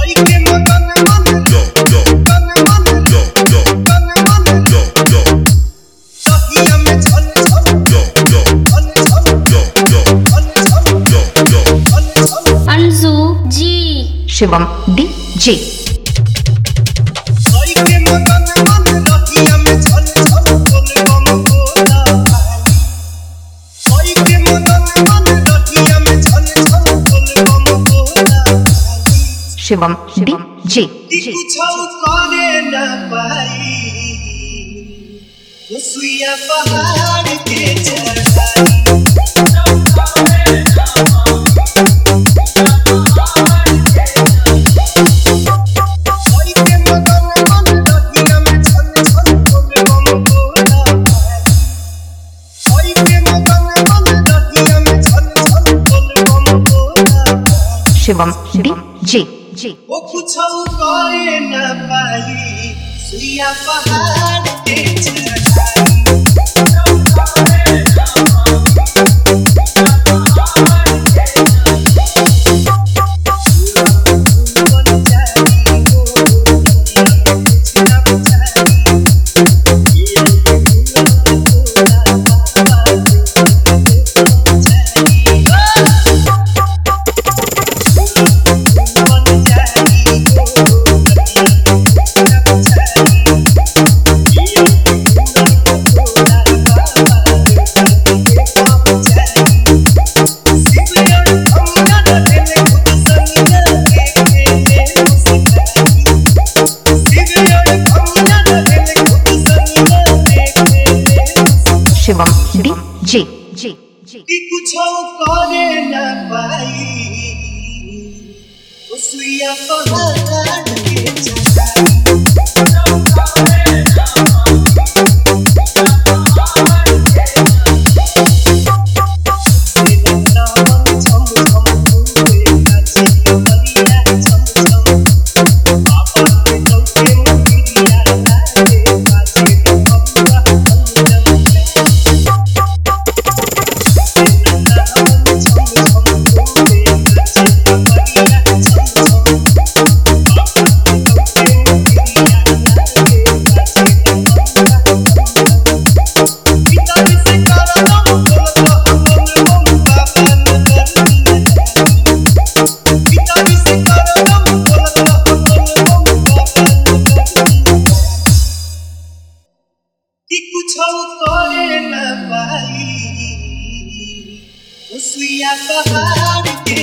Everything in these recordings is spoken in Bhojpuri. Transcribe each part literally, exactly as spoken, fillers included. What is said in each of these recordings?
शिवम डीजे। शिवम डीजे। पहाड़ के शिवम डीजे। वो कुछ करे न पाई सुइया पहाड़ के शिवम डीजे। कुछ करे न पाई सुइया पहाड़ के करे न पाई सुइया पहाड़ के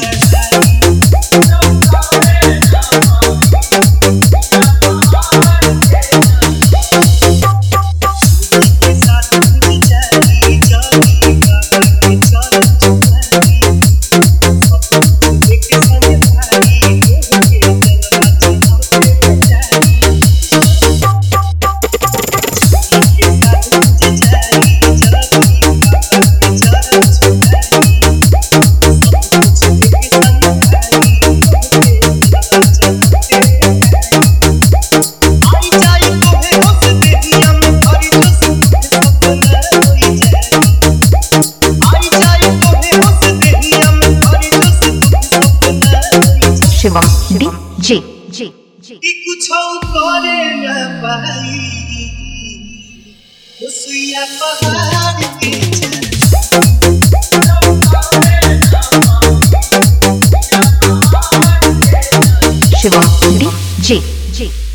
शिवम डीजे। कुछ करे न पाई सुइया पहाड़ के शिवम डीजे।